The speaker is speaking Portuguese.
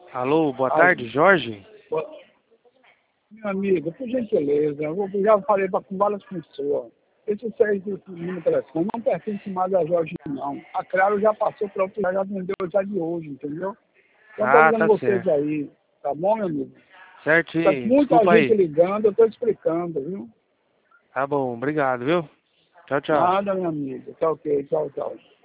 Alô, boa Alô. tarde, Jorge? Meu amigo, por gentileza, eu já falei com várias pessoas. Esse serviço no telefone não pertence mais a Jorge, não. A Claro já passou para outro, já vendeu já de hoje, entendeu? Então estou Ah, avisando tá vocês certo. aí, tá bom, meu amigo? Tá Certinho, muita desculpa gente aí. ligando, eu estou explicando, viu? Tá bom, obrigado, viu? Tchau, tchau. Nada, meu amigo. Tá ok, tchau, tchau.